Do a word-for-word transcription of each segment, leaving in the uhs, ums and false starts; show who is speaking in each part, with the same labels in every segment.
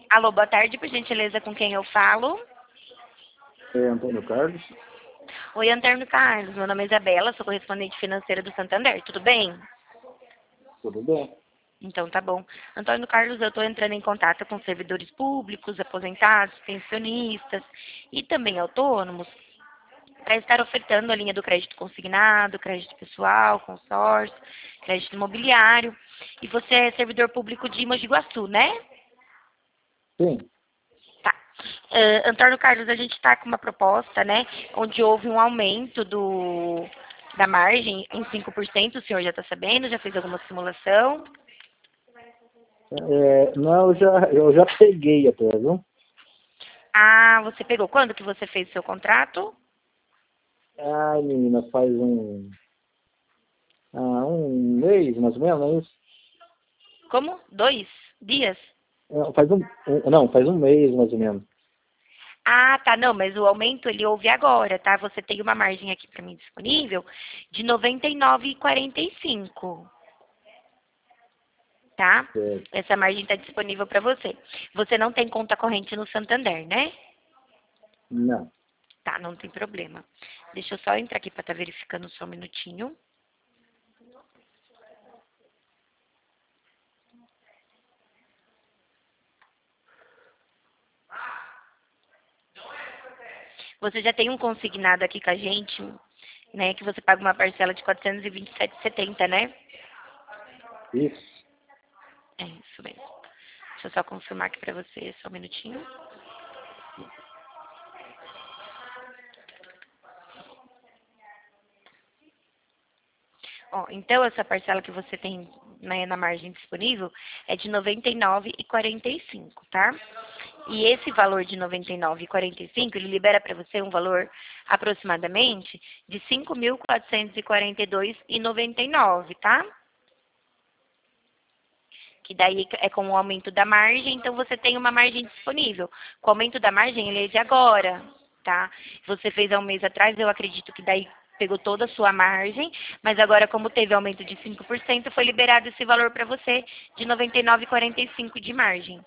Speaker 1: Alô, boa tarde, por gentileza, com quem eu falo?
Speaker 2: É Antônio Carlos.
Speaker 1: Oi, Antônio Carlos, meu nome é Isabela, sou correspondente financeira do Santander, tudo bem?
Speaker 2: Tudo bem?
Speaker 1: Então tá bom. Antônio Carlos, eu estou entrando em contato com servidores públicos, aposentados, pensionistas e também autônomos para estar ofertando a linha do crédito consignado, crédito pessoal, consórcio, crédito imobiliário. E você é servidor público de Mogi Guaçu, né?
Speaker 2: Sim.
Speaker 1: Tá. Uh, Antônio Carlos, a gente está com uma proposta, né, onde houve um aumento do, da margem em cinco por cento, o senhor já está sabendo, já fez alguma simulação?
Speaker 2: É, não, eu já, eu já peguei até, viu?
Speaker 1: Ah, você pegou. Quando que você fez o seu contrato?
Speaker 2: Ai, menina, faz um, ah, um mês, mais ou menos, não é isso?
Speaker 1: Como? Dois dias?
Speaker 2: Não, faz um, um- não, faz um mês, mais ou menos.
Speaker 1: Ah, tá, não, mas o aumento ele houve agora, tá? Você tem uma margem aqui para mim disponível de noventa e nove reais e quarenta e cinco, tá?
Speaker 2: É,
Speaker 1: Essa margem está disponível para você. Você não tem conta corrente no Santander, né?
Speaker 2: não.
Speaker 1: Tá, não tem problema. Deixa eu só entrar aqui para estar verificando só um minutinho. Você já tem um consignado aqui com a gente, né? Que você paga uma parcela de quatrocentos e vinte e sete reais e setenta centavos, né?
Speaker 2: Isso.
Speaker 1: É isso mesmo. Deixa eu só confirmar aqui para você, só um minutinho. Ó, então, essa parcela que você tem, né, na margem disponível é de noventa e nove reais e quarenta e cinco, tá? E esse valor de noventa e nove reais e quarenta e cinco, ele libera para você um valor aproximadamente de cinco mil quatrocentos e quarenta e dois reais e noventa e nove, tá? Que daí é com o aumento da margem, então você tem uma margem disponível. Com o aumento da margem, ele é de agora, tá? Você fez há um mês atrás, eu acredito que daí pegou toda a sua margem, mas agora como teve aumento de cinco por cento, foi liberado esse valor para você de noventa e nove reais e quarenta e cinco de margem.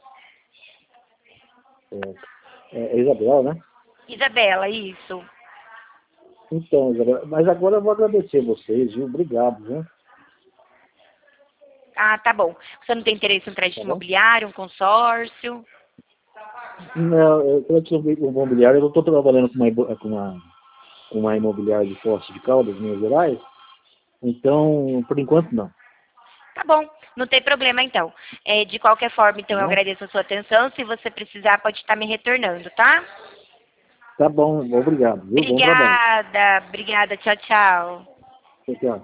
Speaker 2: É, é Isabel, né?
Speaker 1: Isabela, isso.
Speaker 2: Então, Isabel, mas agora eu vou agradecer vocês, viu? Obrigado, viu?
Speaker 1: Ah, tá bom. Você não tem interesse em um crédito
Speaker 2: Tá bom?
Speaker 1: imobiliário, um consórcio?
Speaker 2: Não, eu crédito imobiliário, eu estou trabalhando com uma, ibo- com uma, com uma imobiliária de Poços de Caldas, Minas Gerais, então, por enquanto, não.
Speaker 1: Tá bom, não tem problema então. É, de qualquer forma,
Speaker 2: Tá
Speaker 1: então eu
Speaker 2: bom?
Speaker 1: agradeço a sua atenção. Se você precisar, pode estar me retornando, tá?
Speaker 2: Tá bom, obrigado, viu? Bom trabalho.
Speaker 1: Obrigada, obrigada, tchau, tchau.
Speaker 2: Tchau, tchau.